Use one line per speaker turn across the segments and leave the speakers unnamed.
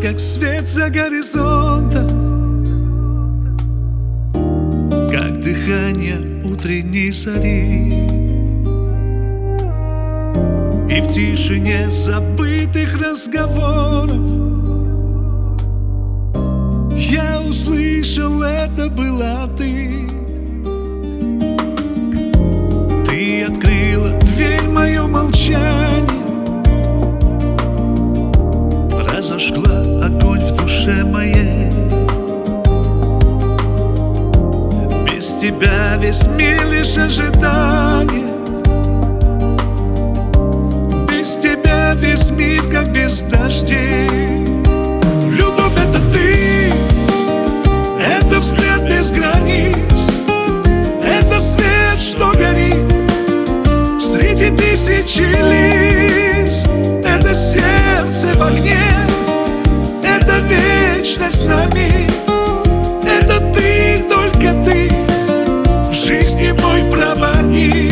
как свет за горизонтом, как дыхание утренней зари. И в тишине забытых разговоров я услышал, это была ты. Ты открыла дверь в мое молчание, разожгла огонь в душе моей. Без тебя весь мир лишь ожидание, без тебя весь мир как без дождей. Любовь — это ты, это взгляд без границ, это свет, что горит среди тысячи лиц, это сердце в огне, это вечность на миг, это ты, только ты в жизни мой проводник.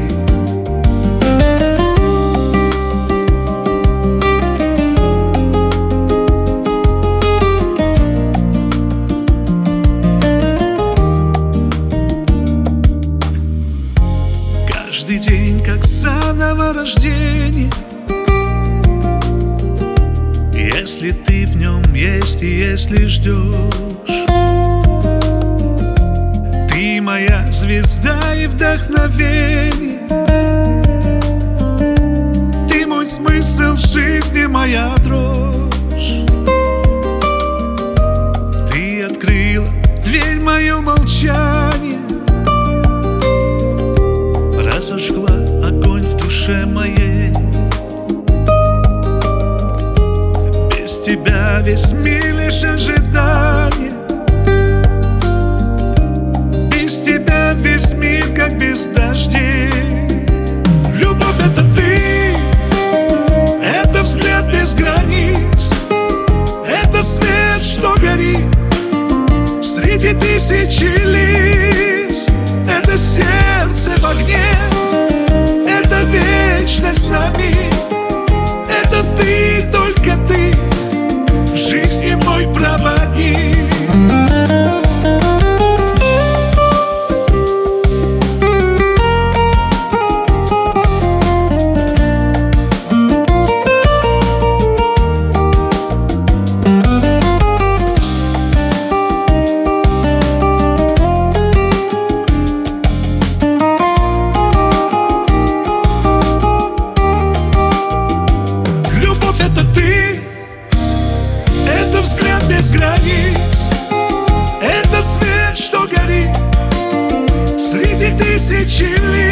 Каждый день как заново рождение, если ты в нем есть и если ждешь. Ты моя звезда и вдохновение, ты мой смысл жизни, моя дрожь. Ты открыла дверь в мое молчание, разожгла огонь в душе моей. Без тебя весь мир лишь ожидание, без тебя весь мир как без дождей. Любовь — это ты, это взгляд без границ, это свет, что горит среди тысячи лиц, это сердце в огне, это вечность на миг, это ты, только ты в жизни мой проводник. Это взгляд без границ, это свет, что горит среди тысячи лиц,